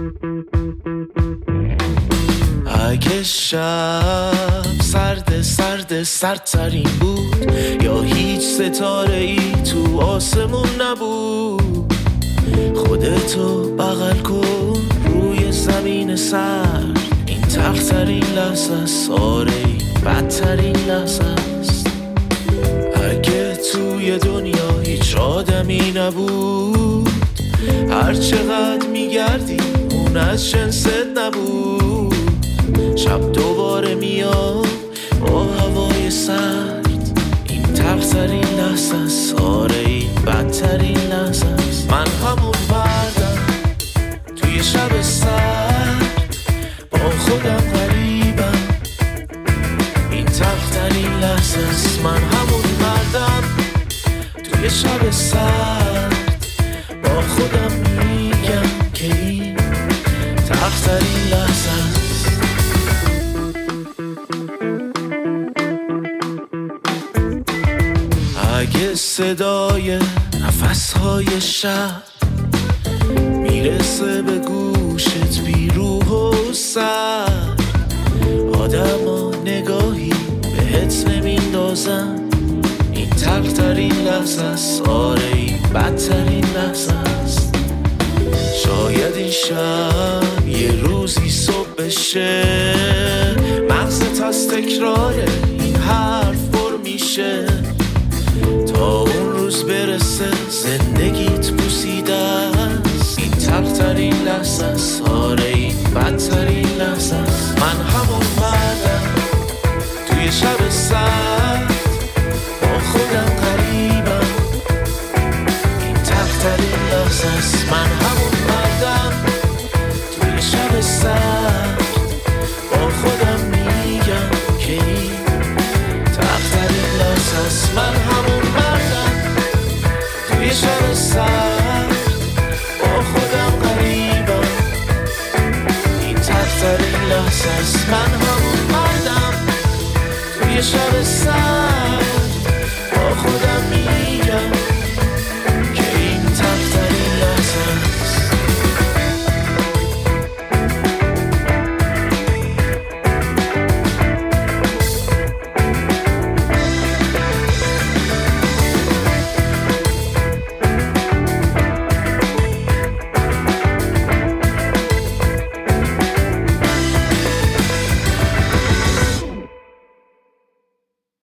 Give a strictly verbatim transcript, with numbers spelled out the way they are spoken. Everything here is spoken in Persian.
اگه شب سرد سرد سردترین بود، یا هیچ ستاره ای تو آسمون نبود، خودتو بغل کن روی زمین سرد. این تلخترین لحظه است، آره این بدترین لحظه است. اگه توی دنیا هیچ آدمی نبود، هر چقدر میگردی اون از جنست نبود. شب دوباره میاد با هوای سرد، این تلخترین لحظه است، آره این بدترین لحظه است. من همون مردم توی شب سرد، با خودم غریبم، این تلخترین لحظه است. من همون مردم توی شب سرد، با خودم میگم که این تلخترین لحظه است. اگه صدای نفسهای شب میرسه به گوشت بی روح و سر، آدم ها نگاهی بهت نمیندازن، این تلخترین لحظه است، آره این بدترین لحظه است. شاید این شب یه روزی صبح بشه، مغزت از تکرار این حرف پر میشه، تا اون روز برسه زندگیت پوسیده است. این تلخترین لحظه است، آره این بدترین لحظه است. من همون مردم توی شب سرد، با خودم غریبم، این تلخترین لحظه است. من